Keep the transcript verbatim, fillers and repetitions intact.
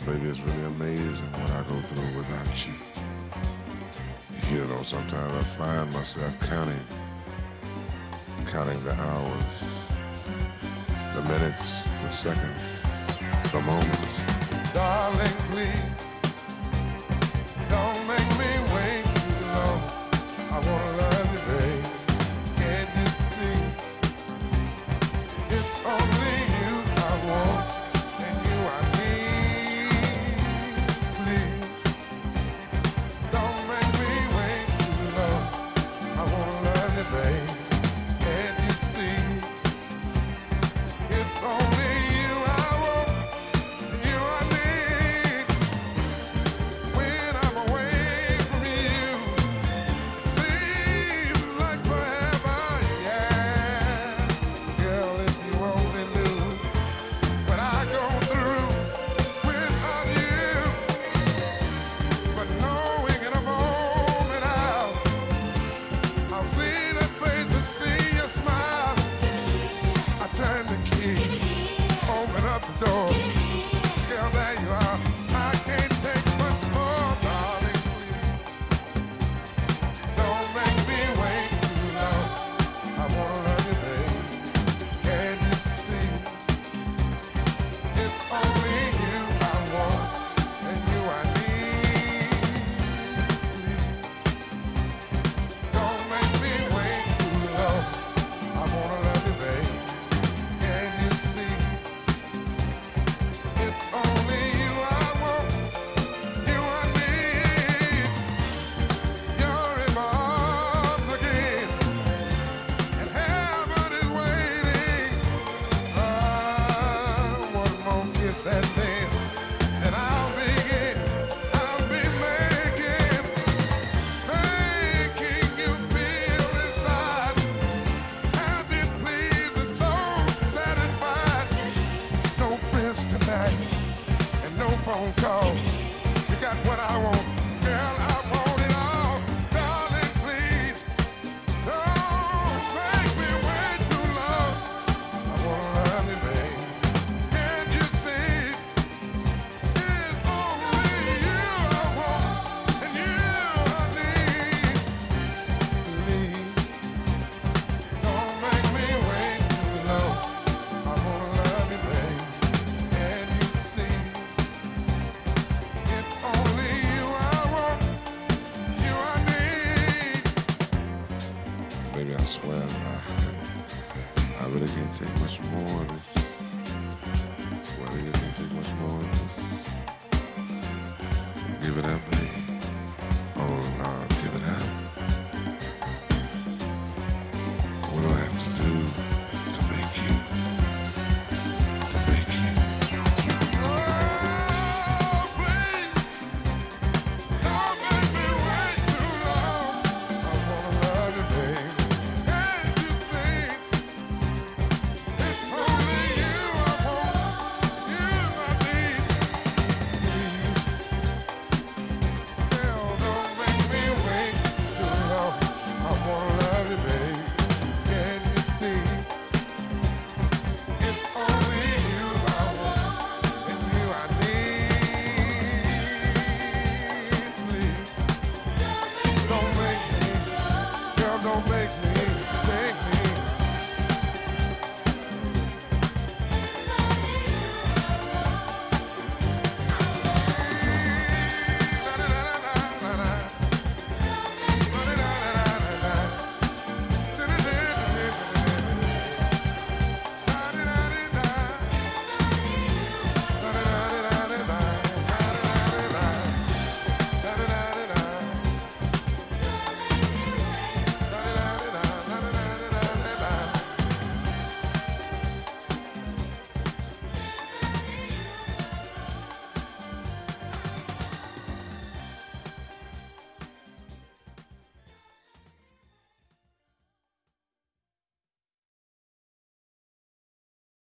Baby, it's really amazing what I go through without you. You know, sometimes I find myself counting, counting the hours, the minutes, the seconds, the moments. Darling, please, don't make me wait too long. I wanna love you, babe. Can't you see? It's only you I want, and you I need. Please, don't make me wait too long. I wanna love you, babe. Can't you see? It's only you I want, and you I need. When I'm away from you, seems like forever, yeah. Girl, if you only knew what I go through without you. But knowing in a moment I'll, I'll see that face and see your smile. I turn the key, open up the door. Girl, there you are. I can't take much more, darling. Don't make me wait too long. I wanna love you, babe. Can you see? It's only you I want, and you I need. Please, don't make me wait too long. I wanna love you, babe. Can you see? It's only you I want, you I need. You're in my arms again, and heaven is waiting. Ah, one more kiss and then, and I'll begin. I'll be making, making you feel inside happy, pleased, and so satisfied. No friends tonight, and no phone calls. You got what I want, girl. I want.